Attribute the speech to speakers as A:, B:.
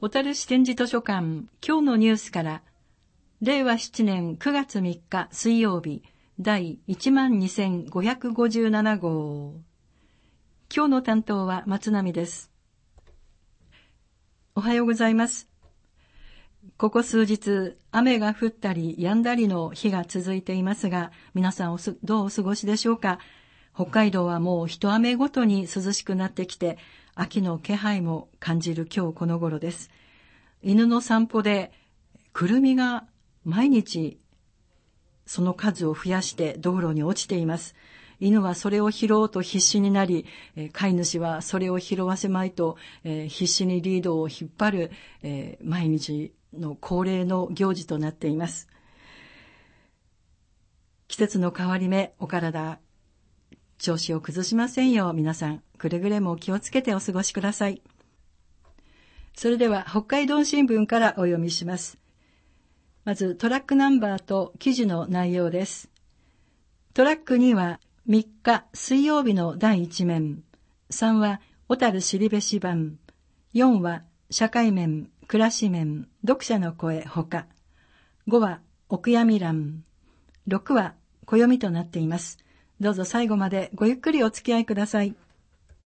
A: 小樽市展示図書館今日のニュースから、令和7年9月3日水曜日第12557号。今日の担当は松並です。おはようございます。ここ数日雨が降ったり止んだりの日が続いていますが、皆さんどうお過ごしでしょうか。北海道はもう一雨ごとに涼しくなってきて、秋の気配も感じる今日この頃です。犬の散歩でクルミが毎日その数を増やして道路に落ちています。犬はそれを拾おうと必死になり、飼い主はそれを拾わせまいと、必死にリードを引っ張る、毎日の恒例の行事となっています。季節の変わり目、お体調子を崩しませんよう、皆さんくれぐれも気をつけてお過ごしください。それでは北海道新聞からお読みします。まずトラックナンバーと記事の内容です。トラック2は3日水曜日の第1面、3は小樽後志版、4は社会面、暮らし面、読者の声ほか、5はお悔やみ欄、6は暦となっています。どうぞ最後までごゆっくりお付き合いください。